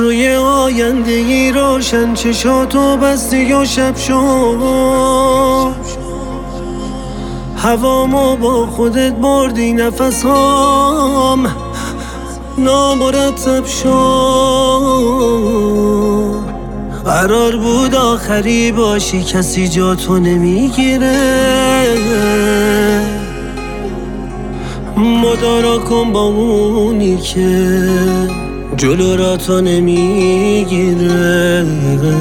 روی آیندگی روشن چشاتو بستی و شب شد، هوامو با خودت بردی، نفسهام نامرتب شد. قرار بود آخری باشی، کسی جاتو نمیگیره. مدارا کن با اونی که جلو را تو نمیگیره.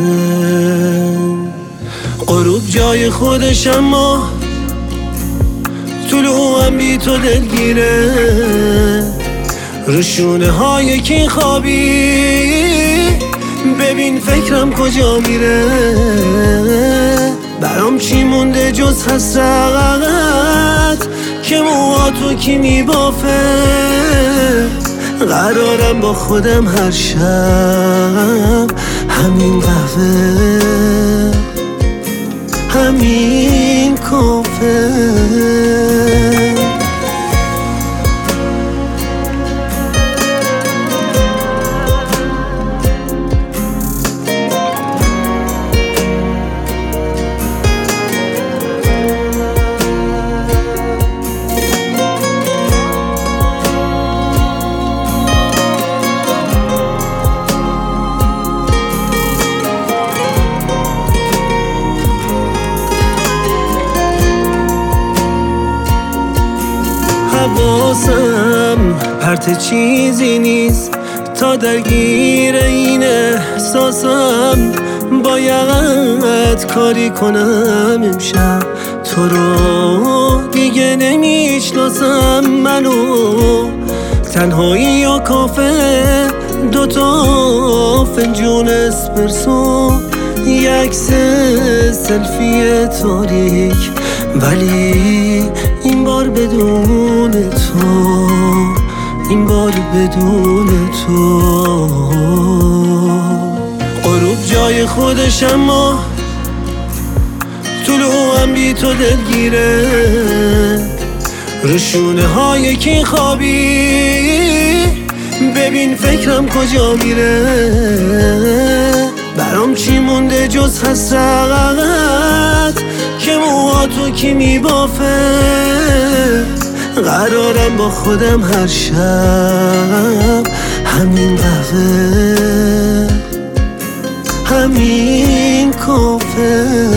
غروب جای خودش اما طلوعم بی تو دلگیره. روشونه های کی خوابی، ببین فکرم کجا میره. برام چی مونده جز حسرت که موهاتو کی میبافه. قرارم با خودم هر شب همین قهوه، همین کافه. حواسم پرت چیزی نیست تا درگیر این احساسم. باید کاری کنم امشب، تو رو دیگه نمیشناسم. منو تنهایی یا کافه، دوتا فنجون اسپرسو، یک عکس سلفی تاریک، ولی این بار بدون تو، این بار بدون تو. غروب جای خودش اما طلوعم بی تو دلگیره. روشونه های کی خوابی، ببین فکرم کجا میره. برام چی مونده جز حسرت که موهاتو کی میبافه. قرارم با خودم هر شب همین قهوه، همین کافه.